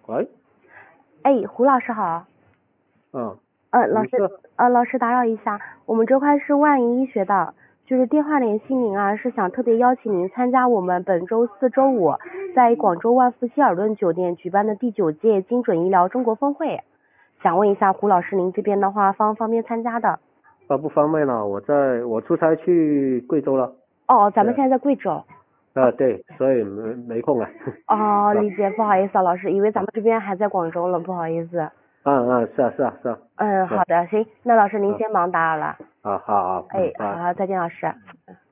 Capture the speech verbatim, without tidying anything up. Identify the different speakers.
Speaker 1: 喂，
Speaker 2: 哎，胡老师好。
Speaker 1: 嗯，
Speaker 2: 呃，老师，
Speaker 1: 你是
Speaker 2: 呃，老师打扰一下，我们这块是万盈医学的，就是电话联系您啊，是想特别邀请您参加我们本周四周五在广州万福希尔顿酒店举办的第九届精准医疗中国峰会，想问一下胡老师，您这边的话方不方便参加的？
Speaker 1: 啊不方便了，我在我出差去贵州了。
Speaker 2: 哦，咱们
Speaker 1: 对，
Speaker 2: 现在在贵州。
Speaker 1: 啊对，所以没没空了。
Speaker 2: 哦，
Speaker 1: 啊，
Speaker 2: 理解，不好意思啊，老师，以为咱
Speaker 1: 啊，
Speaker 2: 们这边还在广州了，不好意思。
Speaker 1: 嗯嗯，是啊是啊是啊，
Speaker 2: 嗯，
Speaker 1: 对，
Speaker 2: 好的，行，那老师您
Speaker 1: 啊
Speaker 2: 先忙，打扰了。
Speaker 1: 啊好好，嗯，
Speaker 2: 哎，
Speaker 1: 拜。
Speaker 2: 好，再见，老师。